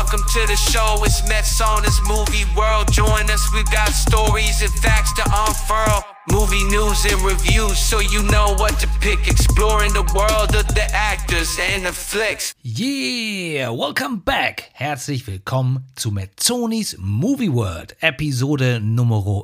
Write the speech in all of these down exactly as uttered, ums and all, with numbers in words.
Welcome to the show, it's Mets on this movie world. Join us, we got stories and facts to unfurl. Movie news and reviews, so you know what to pick. Exploring the world of the actors and the flicks. Yeah, welcome back. Herzlich willkommen zu Mezzonis Movie World, Episode Nummer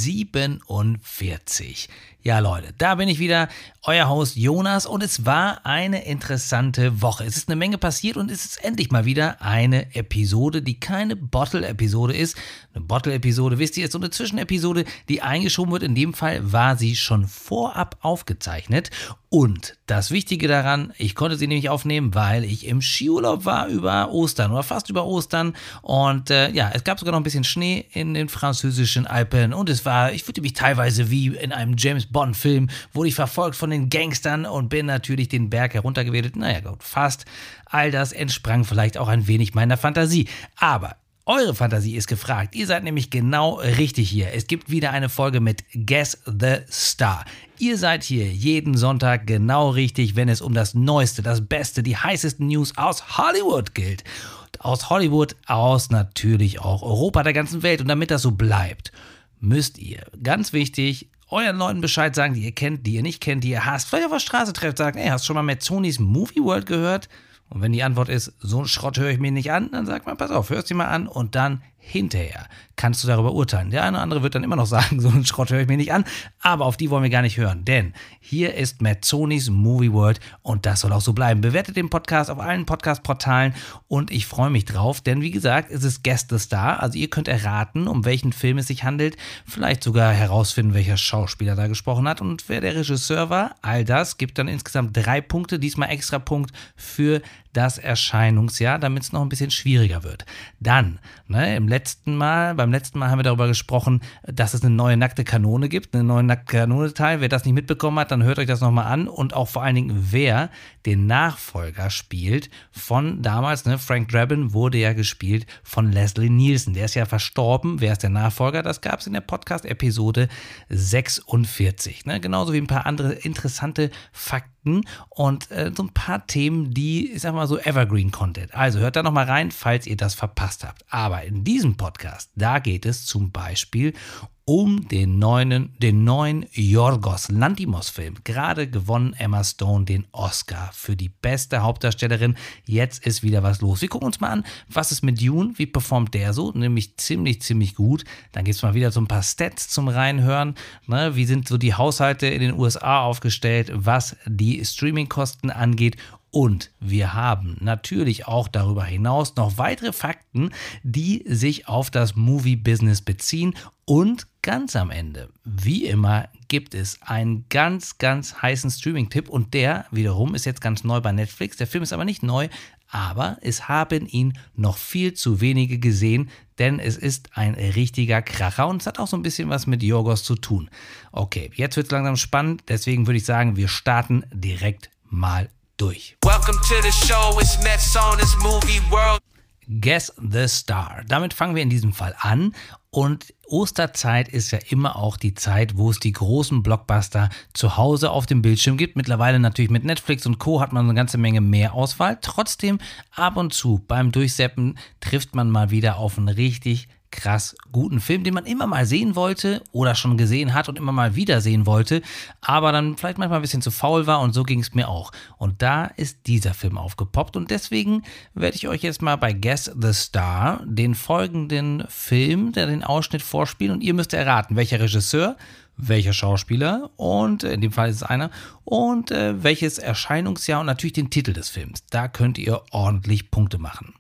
siebenundvierzig. Ja Leute, da bin ich wieder, euer Host Jonas, und es war eine interessante Woche. Es ist eine Menge passiert und es ist endlich mal wieder eine Episode, die keine Bottle-Episode ist. Eine Bottle-Episode, wisst ihr, ist so eine Zwischenepisode, die eingeschoben wird. In dem Fall war sie schon vorab aufgezeichnet. Und das Wichtige daran, ich konnte sie nämlich aufnehmen, weil ich im Skiurlaub war über Ostern oder fast über Ostern. Und äh, ja, es gab sogar noch ein bisschen Schnee in den französischen Alpen. Und es war, ich fühlte mich teilweise wie in einem James-Bond-Film, wurde ich verfolgt von den Gangstern und bin natürlich den Berg heruntergewedelt. Naja gut, fast. All das entsprang vielleicht auch ein wenig meiner Fantasie. Aber eure Fantasie ist gefragt. Ihr seid nämlich genau richtig hier. Es gibt wieder eine Folge mit Guess the Star. Ihr seid hier jeden Sonntag genau richtig, wenn es um das Neueste, das Beste, die heißesten News aus Hollywood gilt. Aus Hollywood, aus natürlich auch Europa, der ganzen Welt. Und damit das so bleibt, müsst ihr, ganz wichtig, euren Leuten Bescheid sagen, die ihr kennt, die ihr nicht kennt, die ihr hasst. Vielleicht auf der Straße trefft, sagt, ey, hast du schon mal Mezzonis Movie World gehört? Und wenn die Antwort ist, so einen Schrott höre ich mir nicht an, dann sagt man, pass auf, hörst dir mal an und dann hinterher kannst du darüber urteilen. Der eine oder andere wird dann immer noch sagen, so einen Schrott höre ich mir nicht an, aber auf die wollen wir gar nicht hören, denn hier ist Mezzonis Movie World und das soll auch so bleiben. Bewertet den Podcast auf allen Podcast-Portalen und ich freue mich drauf, denn wie gesagt, es ist Guess the Star, also ihr könnt erraten, um welchen Film es sich handelt, vielleicht sogar herausfinden, welcher Schauspieler da gesprochen hat und wer der Regisseur war. All das gibt dann insgesamt drei Punkte, diesmal extra Punkt für das Erscheinungsjahr, damit es noch ein bisschen schwieriger wird. Dann, ne, im letzten Mal, beim letzten Mal haben wir darüber gesprochen, dass es eine neue nackte Kanone gibt, eine neue nackte Kanone-Teil. Wer das nicht mitbekommen hat, dann hört euch das nochmal an und auch vor allen Dingen, wer den Nachfolger spielt von damals, ne, Frank Drabin wurde ja gespielt von Leslie Nielsen. Der ist ja verstorben. Wer ist der Nachfolger? Das gab es in der Podcast-Episode sechsundvierzig. Ne? Genauso wie ein paar andere interessante Fakten und äh, so ein paar Themen, die, ich sag mal so, Evergreen-Content. Also hört da nochmal rein, falls ihr das verpasst habt. Aber in diesem Podcast, da geht es zum Beispiel um den neuen, den neuen Yorgos Lanthimos-Film. Gerade gewonnen Emma Stone den Oscar für die beste Hauptdarstellerin. Jetzt ist wieder was los. Wir gucken uns mal an, was ist mit Dune, wie performt der so? Nämlich ziemlich, ziemlich gut. Dann gibt es mal wieder so ein paar Stats zum Reinhören. Ne? Wie sind so die Haushalte in den U S A aufgestellt, was die Streamingkosten angeht? Und wir haben natürlich auch darüber hinaus noch weitere Fakten, die sich auf das Movie-Business beziehen. Und ganz am Ende, wie immer, gibt es einen ganz, ganz heißen Streaming-Tipp. Und der wiederum ist jetzt ganz neu bei Netflix. Der Film ist aber nicht neu, aber es haben ihn noch viel zu wenige gesehen, denn es ist ein richtiger Kracher und es hat auch so ein bisschen was mit Yorgos zu tun. Okay, jetzt wird es langsam spannend, deswegen würde ich sagen, wir starten direkt mal durch. Welcome to the show, it's Mets on this movie world. Guess the Star. Damit fangen wir in diesem Fall an. Und Osterzeit ist ja immer auch die Zeit, wo es die großen Blockbuster zu Hause auf dem Bildschirm gibt. Mittlerweile natürlich mit Netflix und Co. hat man eine ganze Menge mehr Auswahl. Trotzdem ab und zu beim Durchseppen trifft man mal wieder auf einen richtig krass guten Film, den man immer mal sehen wollte oder schon gesehen hat und immer mal wieder sehen wollte, aber dann vielleicht manchmal ein bisschen zu faul war und so ging es mir auch. Und da ist dieser Film aufgepoppt und deswegen werde ich euch jetzt mal bei Guess the Star den folgenden Film, der den Ausschnitt vorspielen und ihr müsst erraten, welcher Regisseur, welcher Schauspieler und in dem Fall ist es einer und äh, welches Erscheinungsjahr und natürlich den Titel des Films. Da könnt ihr ordentlich Punkte machen.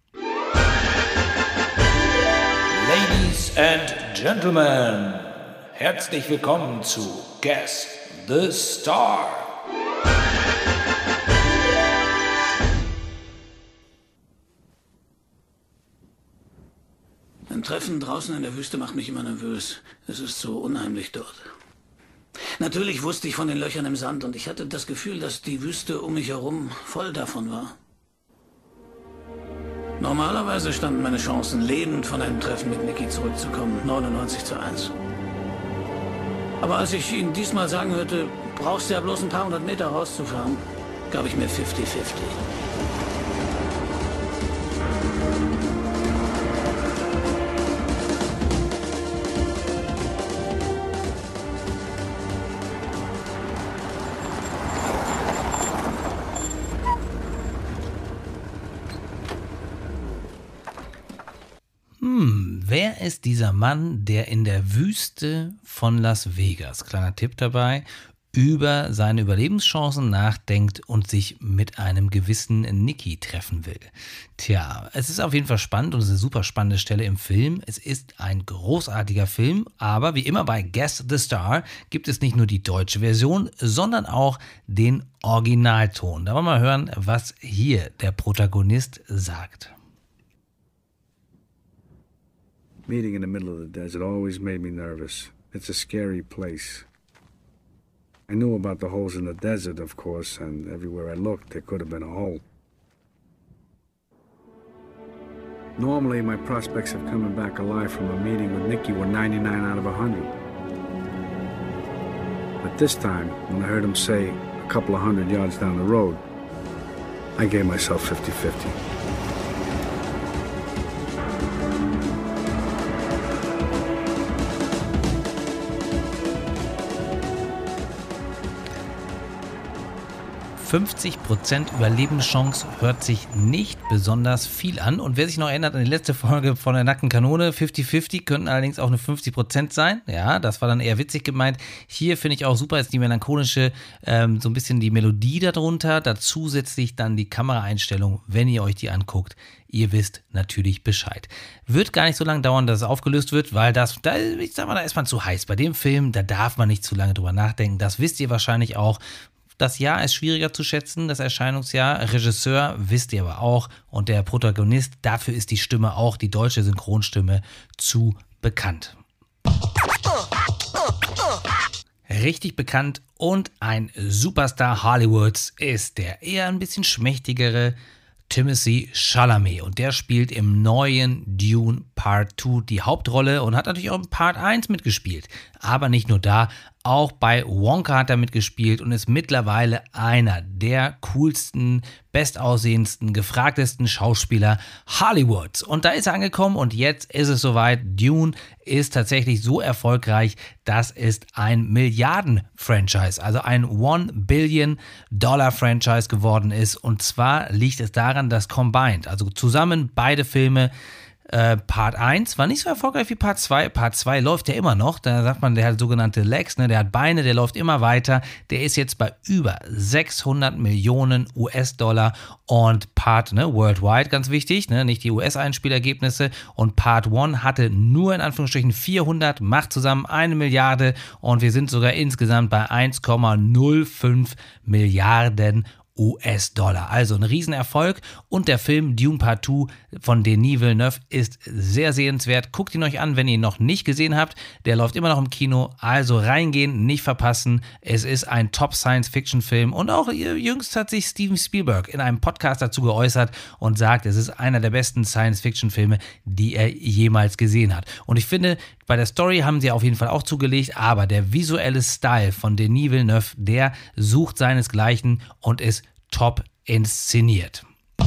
Ladies and Gentlemen, herzlich willkommen zu Guess the Star. Ein Treffen draußen in der Wüste macht mich immer nervös. Es ist so unheimlich dort. Natürlich wusste ich von den Löchern im Sand und ich hatte das Gefühl, dass die Wüste um mich herum voll davon war. Normalerweise standen meine Chancen, lebend von einem Treffen mit Nicky zurückzukommen, neunundneunzig zu eins. Aber als ich ihn diesmal sagen hörte, brauchst du ja bloß ein paar hundert Meter rauszufahren, gab ich mir fünfzig fünfzig. Hm, wer ist dieser Mann, der in der Wüste von Las Vegas, kleiner Tipp dabei, über seine Überlebenschancen nachdenkt und sich mit einem gewissen Nicky treffen will? Tja, es ist auf jeden Fall spannend und es ist eine super spannende Stelle im Film. Es ist ein großartiger Film, aber wie immer bei Guess the Star gibt es nicht nur die deutsche Version, sondern auch den Originalton. Da wollen wir mal hören, was hier der Protagonist sagt. Meeting in the middle of the desert always made me nervous. It's a scary place. I knew about the holes in the desert, of course, and everywhere I looked, there could have been a hole. Normally, my prospects of coming back alive from a meeting with Nicky were ninety-nine out of one hundred. But this time, when I heard him say a couple of hundred yards down the road, I gave myself fifty fifty. fünfzig Prozent Überlebenschance hört sich nicht besonders viel an. Und wer sich noch erinnert an die letzte Folge von der nackten Kanone, fünfzig fünfzig, könnten allerdings auch eine fünfzig Prozent sein. Ja, das war dann eher witzig gemeint. Hier finde ich auch super, ist die melancholische, ähm, so ein bisschen die Melodie darunter. Dazu zusätzlich dann die Kameraeinstellung, wenn ihr euch die anguckt. Ihr wisst natürlich Bescheid. Wird gar nicht so lange dauern, dass es aufgelöst wird, weil das, da, ich sag mal, da ist man zu heiß. Bei dem Film, da darf man nicht zu lange drüber nachdenken. Das wisst ihr wahrscheinlich auch. Das Jahr ist schwieriger zu schätzen, das Erscheinungsjahr. Regisseur wisst ihr aber auch. Und der Protagonist, dafür ist die Stimme auch, die deutsche Synchronstimme, zu bekannt. Richtig bekannt und ein Superstar Hollywoods ist der eher ein bisschen schmächtigere Timothée Chalamet. Und der spielt im neuen Dune Part zwei die Hauptrolle und hat natürlich auch in Part eins mitgespielt. Aber nicht nur da, auch bei Wonka hat er mitgespielt und ist mittlerweile einer der coolsten, bestaussehendsten, gefragtesten Schauspieler Hollywoods. Und da ist er angekommen und jetzt ist es soweit. Dune ist tatsächlich so erfolgreich, dass es ein Milliarden-Franchise, also ein One-Billion-Dollar-Franchise geworden ist. Und zwar liegt es daran, dass combined, also zusammen beide Filme, Äh, Part eins war nicht so erfolgreich wie Part zwei. Part zwei läuft ja immer noch. Da sagt man, der hat sogenannte Legs, ne? Der hat Beine, der läuft immer weiter. Der ist jetzt bei über sechshundert Millionen U S-Dollar. Und Part, ne, worldwide, ganz wichtig, ne? Nicht die U S-Einspielergebnisse. Und Part eins hatte nur in Anführungsstrichen vierhundert, macht zusammen eine Milliarde. Und wir sind sogar insgesamt bei eins Komma null fünf Milliarden U S-Dollar. Also ein Riesenerfolg und der Film Dune Part zwei von Denis Villeneuve ist sehr sehenswert. Guckt ihn euch an, wenn ihr ihn noch nicht gesehen habt. Der läuft immer noch im Kino, also reingehen, nicht verpassen. Es ist ein Top-Science-Fiction-Film und auch jüngst hat sich Steven Spielberg in einem Podcast dazu geäußert und sagt, es ist einer der besten Science-Fiction-Filme, die er jemals gesehen hat. Und ich finde, bei der Story haben sie auf jeden Fall auch zugelegt, aber der visuelle Style von Denis Villeneuve, der sucht seinesgleichen und ist top inszeniert.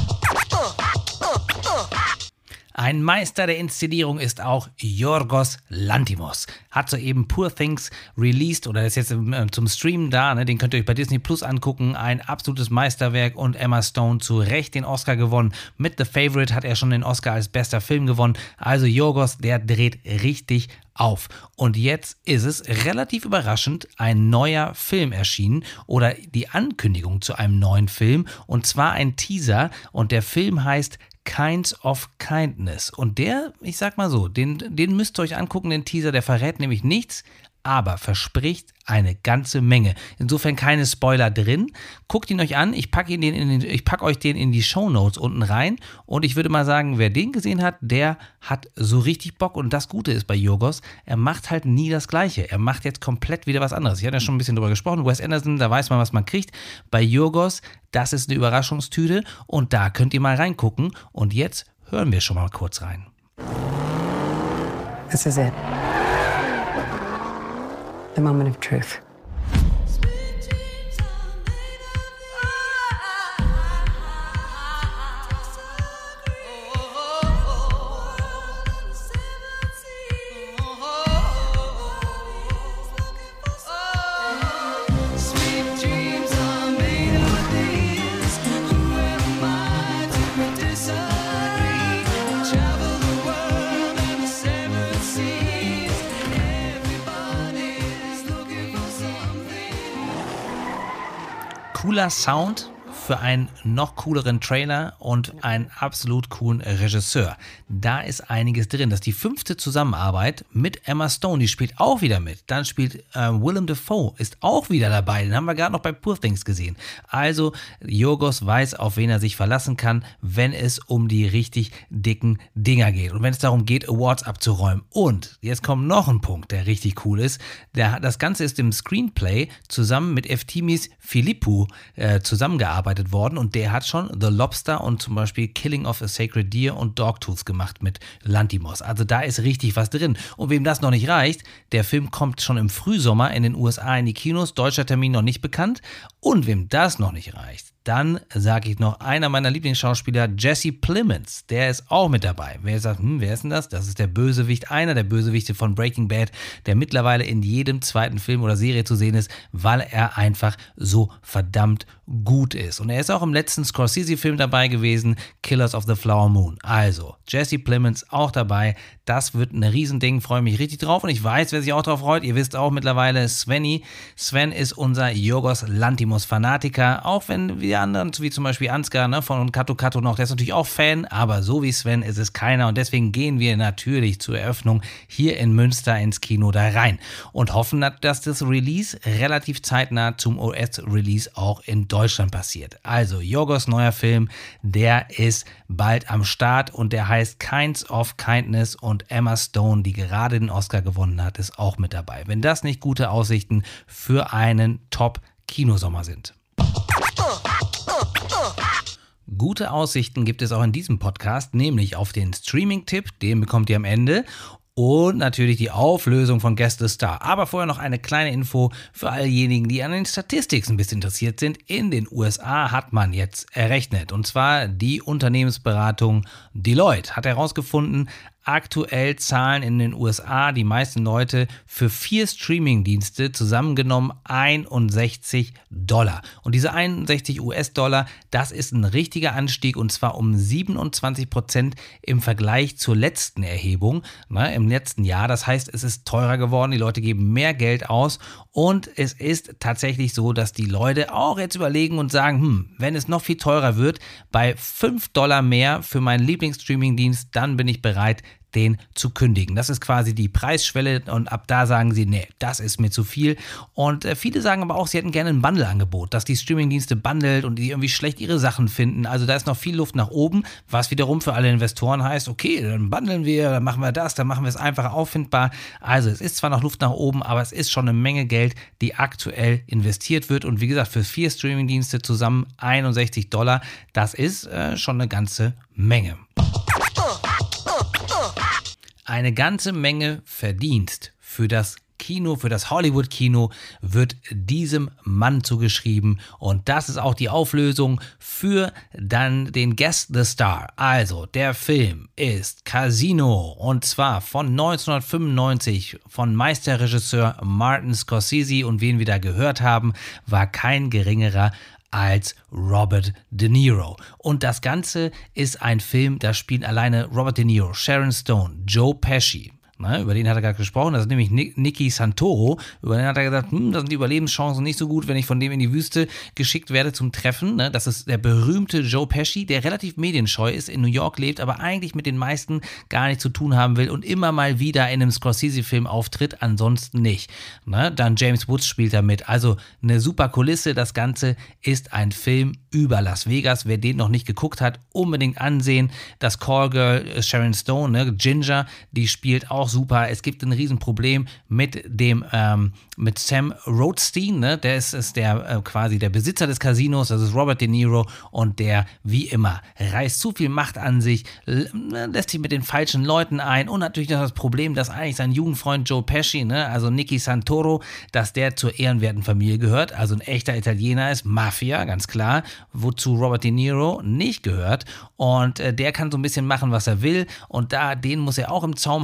Ein Meister der Inszenierung ist auch Yorgos Lanthimos. Hat soeben Poor Things released oder ist jetzt äh, zum Streamen da. Ne? Den könnt ihr euch bei Disney Plus angucken. Ein absolutes Meisterwerk und Emma Stone zu Recht den Oscar gewonnen. Mit The Favourite hat er schon den Oscar als bester Film gewonnen. Also Yorgos, der dreht richtig auf. Und jetzt ist es relativ überraschend ein neuer Film erschienen oder die Ankündigung zu einem neuen Film und zwar ein Teaser und der Film heißt Kinds of Kindness. Und der, ich sag mal so, den, den müsst ihr euch angucken, den Teaser, der verrät nämlich nichts, aber verspricht eine ganze Menge. Insofern keine Spoiler drin. Guckt ihn euch an. Ich packe ihn den in den, ich packe euch den in die Shownotes unten rein. Und ich würde mal sagen, wer den gesehen hat, der hat so richtig Bock. Und das Gute ist bei Yorgos, er macht halt nie das Gleiche. Er macht jetzt komplett wieder was anderes. Ich hatte ja schon ein bisschen drüber gesprochen. Wes Anderson, da weiß man, was man kriegt. Bei Yorgos, das ist eine Überraschungstüte. Und da könnt ihr mal reingucken. Und jetzt hören wir schon mal kurz rein. This is it. The moment of truth. Travel the world cooler Sound für einen noch cooleren Trailer und einen absolut coolen Regisseur. Da ist einiges drin. Das ist die fünfte Zusammenarbeit mit Emma Stone, die spielt auch wieder mit. Dann spielt äh, Willem Dafoe, ist auch wieder dabei. Den haben wir gerade noch bei Poor Things gesehen. Also Yorgos weiß, auf wen er sich verlassen kann, wenn es um die richtig dicken Dinger geht. Und wenn es darum geht, Awards abzuräumen. Und jetzt kommt noch ein Punkt, der richtig cool ist. Der, das Ganze ist im Screenplay zusammen mit Eftimis Philippou äh, zusammengearbeitet worden und der hat schon The Lobster und zum Beispiel Killing of a Sacred Deer und Dogtooth gemacht mit Lanthimos. Also da ist richtig was drin. Und wem das noch nicht reicht, der Film kommt schon im Frühsommer in den U S A in die Kinos, deutscher Termin noch nicht bekannt. Und wem das noch nicht reicht, dann sage ich noch, einer meiner Lieblingsschauspieler, Jesse Plemons, der ist auch mit dabei. Wer sagt, hm, wer ist denn das? Das ist der Bösewicht, einer der Bösewichte von Breaking Bad, der mittlerweile in jedem zweiten Film oder Serie zu sehen ist, weil er einfach so verdammt gut ist. Und er ist auch im letzten Scorsese-Film dabei gewesen, Killers of the Flower Moon. Also, Jesse Plemons auch dabei. Das wird ein Riesending, freue mich richtig drauf. Und ich weiß, wer sich auch drauf freut, ihr wisst auch mittlerweile, Svenny. Sven ist unser Yorgos Lanthimos-Fanatiker, auch wenn wir anderen, wie zum Beispiel Ansgar ne, von Kato Kato noch, der ist natürlich auch Fan, aber so wie Sven ist es keiner und deswegen gehen wir natürlich zur Eröffnung hier in Münster ins Kino da rein und hoffen, dass das Release relativ zeitnah zum U S-Release auch in Deutschland passiert. Also Yorgos neuer Film, der ist bald am Start und der heißt Kinds of Kindness und Emma Stone, die gerade den Oscar gewonnen hat, ist auch mit dabei. Wenn das nicht gute Aussichten für einen Top-Kinosommer sind. Gute Aussichten gibt es auch in diesem Podcast, nämlich auf den Streaming-Tipp, den bekommt ihr am Ende. Und natürlich die Auflösung von Guess the Star. Aber vorher noch eine kleine Info für all diejenigen, die an den Statistiken ein bisschen interessiert sind. In den U S A hat man jetzt errechnet. Und zwar die Unternehmensberatung Deloitte hat herausgefunden, aktuell zahlen in den U S A die meisten Leute für vier Streamingdienste zusammengenommen einundsechzig Dollar. Und diese einundsechzig US-Dollar, das ist ein richtiger Anstieg und zwar um siebenundzwanzig Prozent im Vergleich zur letzten Erhebung, ne, im letzten Jahr. Das heißt, es ist teurer geworden, die Leute geben mehr Geld aus und es ist tatsächlich so, dass die Leute auch jetzt überlegen und sagen, hm, wenn es noch viel teurer wird, bei fünf Dollar mehr für meinen Lieblingsstreamingdienst, dann bin ich bereit, den zu kündigen. Das ist quasi die Preisschwelle und ab da sagen sie, nee, das ist mir zu viel. Und äh, viele sagen aber auch, sie hätten gerne ein Bundle-Angebot, dass die Streamingdienste bundelt und die irgendwie schlecht ihre Sachen finden. Also da ist noch viel Luft nach oben, was wiederum für alle Investoren heißt, okay, dann bundeln wir, dann machen wir das, dann machen wir es einfacher auffindbar. Also es ist zwar noch Luft nach oben, aber es ist schon eine Menge Geld, die aktuell investiert wird. Und wie gesagt, für vier Streamingdienste zusammen einundsechzig Dollar, das ist äh, schon eine ganze Menge. Eine ganze Menge Verdienst für das Kino, für das Hollywood-Kino wird diesem Mann zugeschrieben und das ist auch die Auflösung für dann den Guess the Star. Also, der Film ist Casino und zwar von neunzehnhundertfünfundneunzig von Meisterregisseur Martin Scorsese und wen wir da gehört haben, war kein geringerer als Robert De Niro. Und das Ganze ist ein Film, da spielen alleine Robert De Niro, Sharon Stone, Joe Pesci. Ne, über den hat er gerade gesprochen, das ist nämlich Nicky Santoro. Über den hat er gesagt, hm, da sind die Überlebenschancen nicht so gut, wenn ich von dem in die Wüste geschickt werde zum Treffen. Ne, das ist der berühmte Joe Pesci, der relativ medienscheu ist, in New York lebt, aber eigentlich mit den meisten gar nichts zu tun haben will und immer mal wieder in einem Scorsese-Film auftritt, ansonsten nicht. Ne, dann James Woods spielt da mit. Also eine super Kulisse. Das Ganze ist ein Film über Las Vegas. Wer den noch nicht geguckt hat, unbedingt ansehen. Das Callgirl Sharon Stone, ne, Ginger, die spielt auch super. Es gibt ein Riesenproblem mit dem ähm, mit Sam Rothstein, ne? Der ist, ist der äh, quasi der Besitzer des Casinos, das ist Robert De Niro und der, wie immer, reißt zu viel Macht an sich, lässt sich mit den falschen Leuten ein und natürlich noch das Problem, dass eigentlich sein Jugendfreund Joe Pesci, ne? Also Nicky Santoro, dass der zur ehrenwerten Familie gehört, also ein echter Italiener ist, Mafia, ganz klar, wozu Robert De Niro nicht gehört und äh, der kann so ein bisschen machen, was er will und da, den muss er auch im Zaum halten und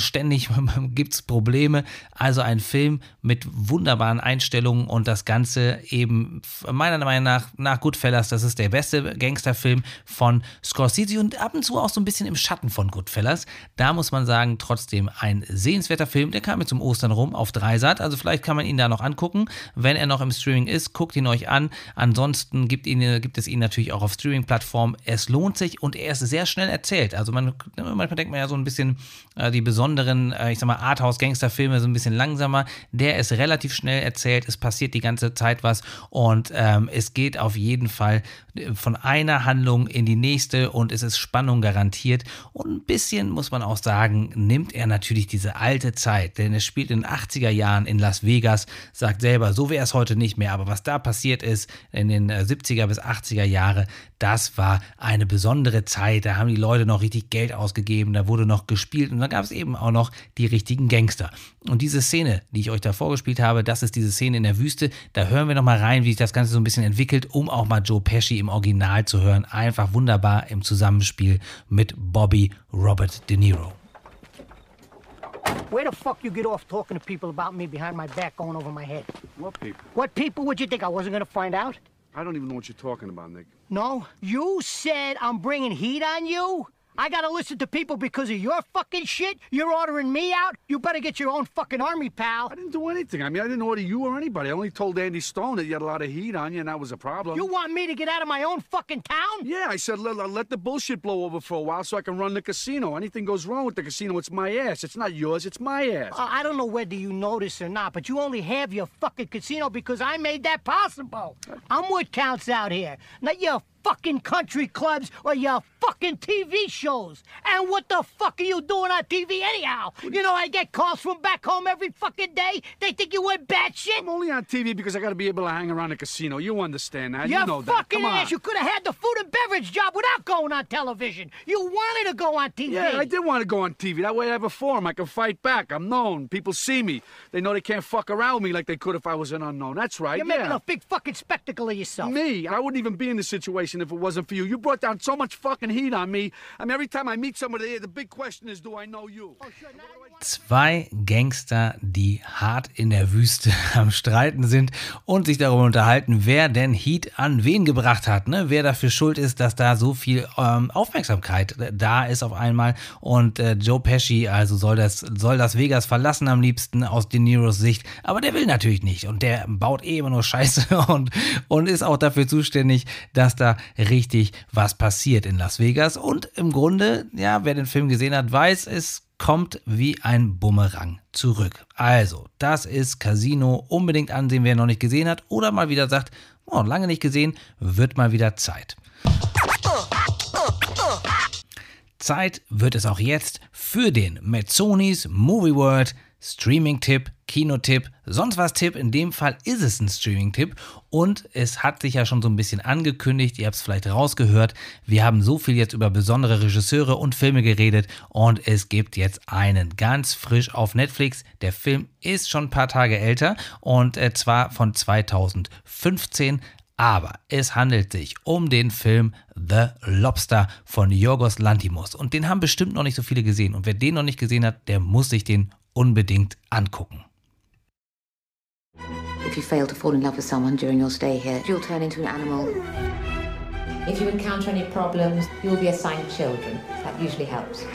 ständig gibt es Probleme. Also ein Film mit wunderbaren Einstellungen und das Ganze eben meiner Meinung nach nach Goodfellas, das ist der beste Gangsterfilm von Scorsese und ab und zu auch so ein bisschen im Schatten von Goodfellas. Da muss man sagen, trotzdem ein sehenswerter Film, der kam jetzt zum Ostern rum auf Dreisat, also vielleicht kann man ihn da noch angucken, wenn er noch im Streaming ist, guckt ihn euch an, ansonsten gibt, ihn, gibt es ihn natürlich auch auf Streaming-Plattformen, es lohnt sich und er ist sehr schnell erzählt, also man, manchmal denkt man ja so ein bisschen, äh, die besonderen, äh, ich sag mal Arthouse-Gangster-Filme so ein bisschen langsamer, der ist relativ schnell erzählt, es passiert die ganze Zeit was und ähm, es geht auf jeden Fall von einer Handlung in die nächste und es ist Spannung garantiert und ein bisschen, muss man auch sagen, nimmt er natürlich diese alte Zeit, denn es spielt in den achtziger Jahren in Las Vegas, sagt selber, so wäre es heute nicht mehr, aber was da passiert ist in den siebziger bis achtziger Jahre, das war eine besondere Zeit, da haben die Leute noch richtig Geld ausgegeben, da wurde noch gespielt und da gab es eben auch noch die richtigen Gangster. Und diese Szene, die ich euch da vorgespielt habe, das ist diese Szene in der Wüste, da hören wir nochmal rein, wie sich das Ganze so ein bisschen entwickelt, um auch mal Joe Pesci im Original zu hören, einfach wunderbar im Zusammenspiel mit Bobby Robert De Niro. Where the fuck you get off talking to people about me behind my back going over my head? What people? What people would you think I wasn't gonna find out? I don't even know what you're talking about, Nick. No? You said I'm bringing heat on you? I gotta listen to people because of your fucking shit? You're ordering me out? You better get your own fucking army, pal. I didn't do anything. I mean, I didn't order you or anybody. I only told Andy Stone that you had a lot of heat on you, and that was a problem. You want me to get out of my own fucking town? Yeah, I said let, let the bullshit blow over for a while so I can run the casino. Anything goes wrong with the casino, it's my ass. It's not yours, it's my ass. Uh, I don't know whether you notice or not, but you only have your fucking casino because I made that possible. I'm what counts out here, not your fucking country clubs or your fucking T V shows. And what the fuck are you doing on T V anyhow? You know, I get calls from back home every fucking day. They think you went batshit. I'm only on T V because I gotta be able to hang around the casino. You understand that? You're you know that. fucking Come on. ass. You could have had the food and beverage job without going on television. You wanted to go on T V. Yeah, I did want to go on T V. That way I have a forum. I can fight back. I'm known. People see me. They know they can't fuck around me like they could if I was an unknown. That's right. You're yeah. making a big fucking spectacle of yourself. Me? I wouldn't even be in this situation if it wasn't for you. You brought down so much fucking heat on me. I mean, every time I meet somebody, the big question is, do I know you? Oh, sure, now you want- Zwei Gangster, die hart in der Wüste am Streiten sind und sich darüber unterhalten, wer denn Heat an wen gebracht hat, ne? Wer dafür schuld ist, dass da so viel ähm, Aufmerksamkeit da ist auf einmal und äh, Joe Pesci, also soll das, soll das Vegas verlassen am liebsten aus De Niros Sicht, aber der will natürlich nicht und der baut eh immer nur Scheiße und, und ist auch dafür zuständig, dass da richtig was passiert in Las Vegas und im Grunde, ja, wer den Film gesehen hat, weiß, es kommt wie ein Bumerang zurück. Also, das ist Casino, unbedingt ansehen, wer noch nicht gesehen hat oder mal wieder sagt, oh, lange nicht gesehen, wird mal wieder Zeit. Zeit wird es auch jetzt für den Mezzonis Movie World Streaming-Tipp, Kinotipp, sonst was Tipp. In dem Fall ist es ein Streaming-Tipp und es hat sich ja schon so ein bisschen angekündigt, ihr habt es vielleicht rausgehört, wir haben so viel jetzt über besondere Regisseure und Filme geredet und es gibt jetzt einen ganz frisch auf Netflix. Der Film ist schon ein paar Tage älter und äh, zwar von zweitausendfünfzehn. Aber es handelt sich um den Film The Lobster von Yorgos Lanthimos und den haben bestimmt noch nicht so viele gesehen und wer den noch nicht gesehen hat, der muss sich den unbedingt angucken. If you fail to fall in love with someone during your stay here, you'll turn into an animal. If you encounter any problems, you'll be assigned children. That usually helps.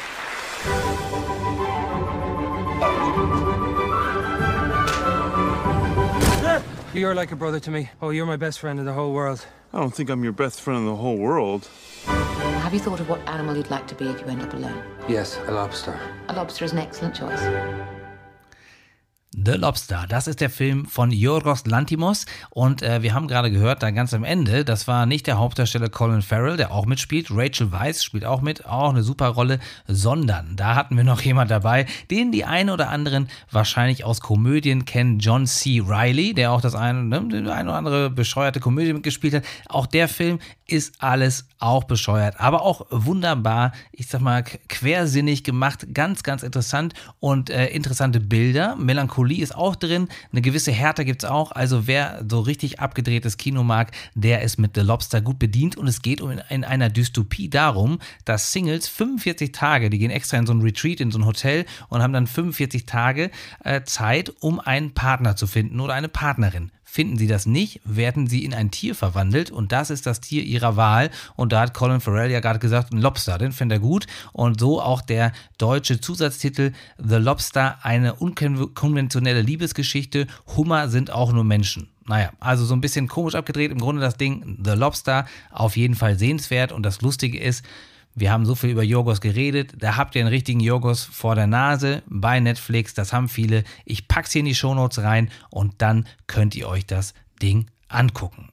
You're like a brother to me. Oh, you're my best friend in the whole world. I don't think I'm your best friend in the whole world. Have you thought of what animal you'd like to be if you end up alone? Yes, a lobster. A lobster is an excellent choice. The Lobster, das ist der Film von Yorgos Lanthimos und äh, wir haben gerade gehört, da ganz am Ende, das war nicht der Hauptdarsteller Colin Farrell, der auch mitspielt, Rachel Weisz spielt auch mit, auch eine super Rolle, sondern da hatten wir noch jemand dabei, den die einen oder anderen wahrscheinlich aus Komödien kennen, John C. Reilly, der auch das eine, ne, die eine oder andere bescheuerte Komödie mitgespielt hat. Auch der Film ist alles auch bescheuert, aber auch wunderbar, ich sag mal, quersinnig gemacht, ganz, ganz interessant und äh, interessante Bilder, Melancholie Melancholie ist auch drin, eine gewisse Härte gibt es auch, also wer so richtig abgedrehtes Kino mag, der ist mit The Lobster gut bedient und es geht um in, in einer Dystopie darum, dass Singles fünfundvierzig Tage, die gehen extra in so ein Retreat, in so ein Hotel und haben dann fünfundvierzig Tage äh, Zeit, um einen Partner zu finden oder eine Partnerin. Finden sie das nicht, werden sie in ein Tier verwandelt und das ist das Tier ihrer Wahl. Und da hat Colin Farrell ja gerade gesagt, ein Lobster, den findet er gut. Und so auch der deutsche Zusatztitel The Lobster, eine unkonventionelle Liebesgeschichte. Hummer sind auch nur Menschen. Naja, also so ein bisschen komisch abgedreht. Im Grunde das Ding The Lobster, auf jeden Fall sehenswert. Und das Lustige ist, wir haben so viel über Yorgos geredet, da habt ihr einen richtigen Yorgos vor der Nase bei Netflix, das haben viele. Ich pack's hier in die Shownotes rein und dann könnt ihr euch das Ding angucken.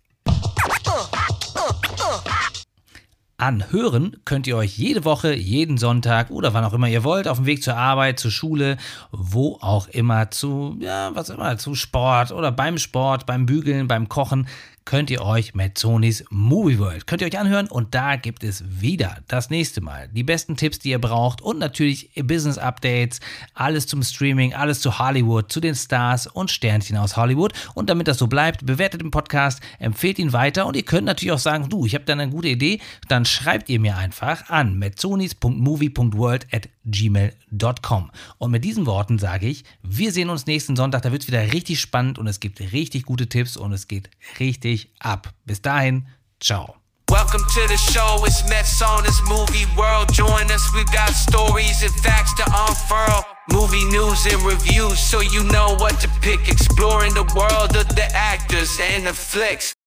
Anhören könnt ihr euch jede Woche, jeden Sonntag oder wann auch immer ihr wollt, auf dem Weg zur Arbeit, zur Schule, wo auch immer, zu, ja, was immer, zu Sport oder beim Sport, beim Bügeln, beim Kochen, könnt ihr euch Mazzonis Movie World, könnt ihr euch anhören und da gibt es wieder das nächste Mal die besten Tipps, die ihr braucht und natürlich Business Updates, alles zum Streaming, alles zu Hollywood, zu den Stars und Sternchen aus Hollywood und damit das so bleibt, bewertet den Podcast, empfehlt ihn weiter und ihr könnt natürlich auch sagen, du, ich habe da eine gute Idee, dann schreibt ihr mir einfach an mazzonis punkt movie punkt world at gmail punkt com und mit diesen Worten sage ich, wir sehen uns nächsten Sonntag, da wird es wieder richtig spannend und es gibt richtig gute Tipps und es geht richtig ab. Bis dahin, ciao. Welcome to the show, it's Mazzonis Movie World. Join us, we've got stories and facts to unfurl. Movie news and reviews, so you know what to pick. Exploring the world of the actors and the flicks.